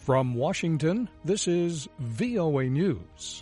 From Washington, this is VOA News.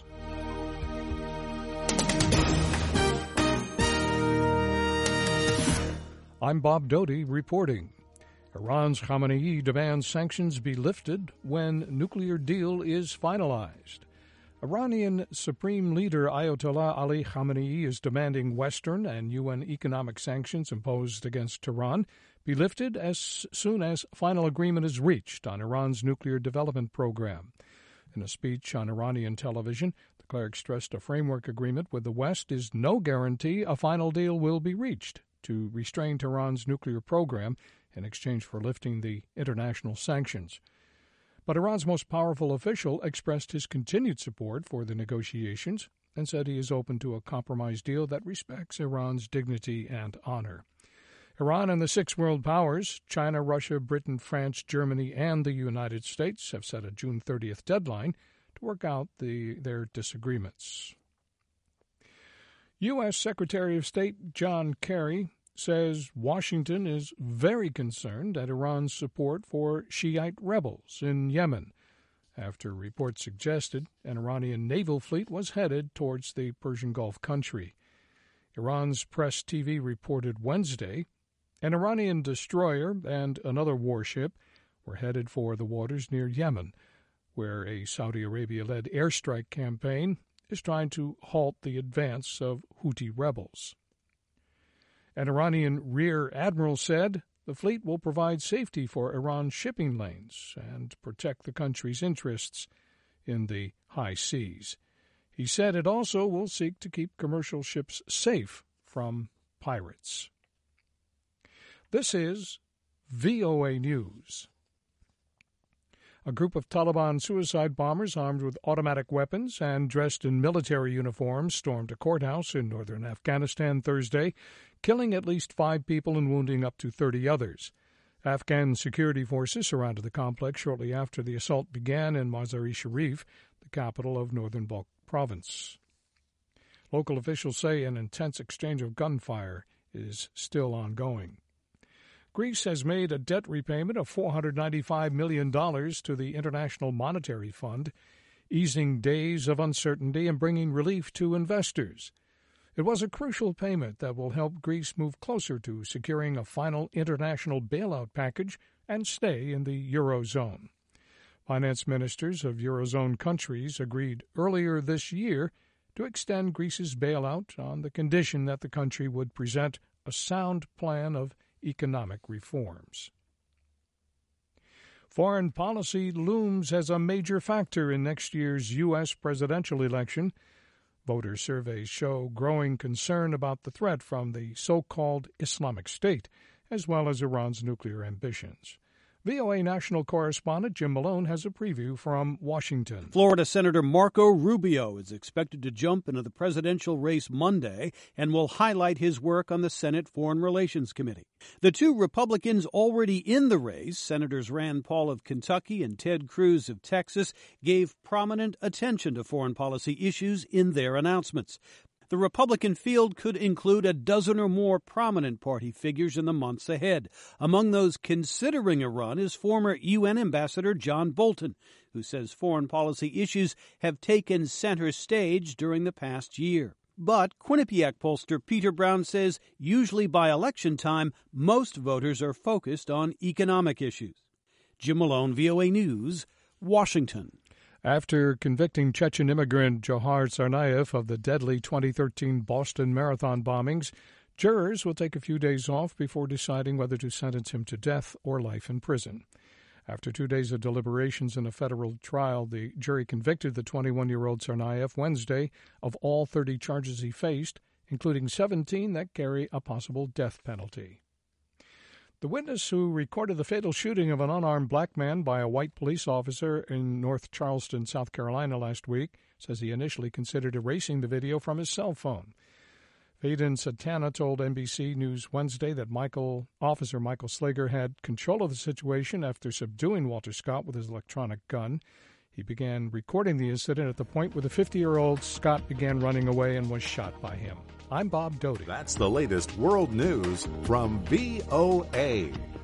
I'm Bob Doty reporting. Iran's Khamenei demands sanctions be lifted when nuclear deal is finalized. Iranian Supreme Leader Ayatollah Ali Khamenei is demanding Western and UN economic sanctions imposed against Tehran be lifted as soon as final agreement is reached on Iran's nuclear development program. In a speech on Iranian television, the cleric stressed a framework agreement with the West is no guarantee a final deal will be reached to restrain Tehran's nuclear program in exchange for lifting the international sanctions. But Iran's most powerful official expressed his continued support for the negotiations and said he is open to a compromise deal that respects Iran's dignity and honor. Iran and the six world powers, China, Russia, Britain, France, Germany, and the United States, have set a June 30th deadline to work out their disagreements. U.S. Secretary of State John Kerry says Washington is very concerned at Iran's support for Shiite rebels in Yemen, after reports suggested an Iranian naval fleet was headed towards the Persian Gulf country. Iran's Press TV reported Wednesday an Iranian destroyer and another warship were headed for the waters near Yemen, where a Saudi Arabia-led airstrike campaign is trying to halt the advance of Houthi rebels. An Iranian rear admiral said the fleet will provide safety for Iran's shipping lanes and protect the country's interests in the high seas. He said it also will seek to keep commercial ships safe from pirates. This is VOA News. A group of Taliban suicide bombers armed with automatic weapons and dressed in military uniforms stormed a courthouse in northern Afghanistan Thursday, killing at least 5 people and wounding up to 30 others. Afghan security forces surrounded the complex shortly after the assault began in Mazar-e-Sharif, the capital of northern Balkh province. Local officials say an intense exchange of gunfire is still ongoing. Greece has made a debt repayment of $495 million to the International Monetary Fund, easing days of uncertainty and bringing relief to investors. It was a crucial payment that will help Greece move closer to securing a final international bailout package and stay in the Eurozone. Finance ministers of Eurozone countries agreed earlier this year to extend Greece's bailout on the condition that the country would present a sound plan of economic reforms. Foreign policy looms as a major factor in next year's U.S. presidential election. Voter surveys show growing concern about the threat from the so-called Islamic State, as well as Iran's nuclear ambitions. VOA national correspondent Jim Malone has a preview from Washington. Florida Senator Marco Rubio is expected to jump into the presidential race Monday and will highlight his work on the Senate Foreign Relations Committee. The two Republicans already in the race, Senators Rand Paul of Kentucky and Ted Cruz of Texas, gave prominent attention to foreign policy issues in their announcements. The Republican field could include a dozen or more prominent party figures in the months ahead. Among those considering a run is former UN Ambassador John Bolton, who says foreign policy issues have taken center stage during the past year. But Quinnipiac pollster Peter Brown says usually by election time, most voters are focused on economic issues. Jim Malone, VOA News, Washington. After convicting Chechen immigrant Johar Tsarnaev of the deadly 2013 Boston Marathon bombings, jurors will take a few days off before deciding whether to sentence him to death or life in prison. After 2 days of deliberations in a federal trial, the jury convicted the 21-year-old Tsarnaev Wednesday of all 30 charges he faced, including 17 that carry a possible death penalty. The witness who recorded the fatal shooting of an unarmed black man by a white police officer in North Charleston, South Carolina last week says he initially considered erasing the video from his cell phone. Faden Satana told NBC News Wednesday that Officer Michael Slager had control of the situation after subduing Walter Scott with his electronic gun. He began recording the incident at the point where the 50-year-old Scott began running away and was shot by him. I'm Bob Doty. That's the latest world news from VOA.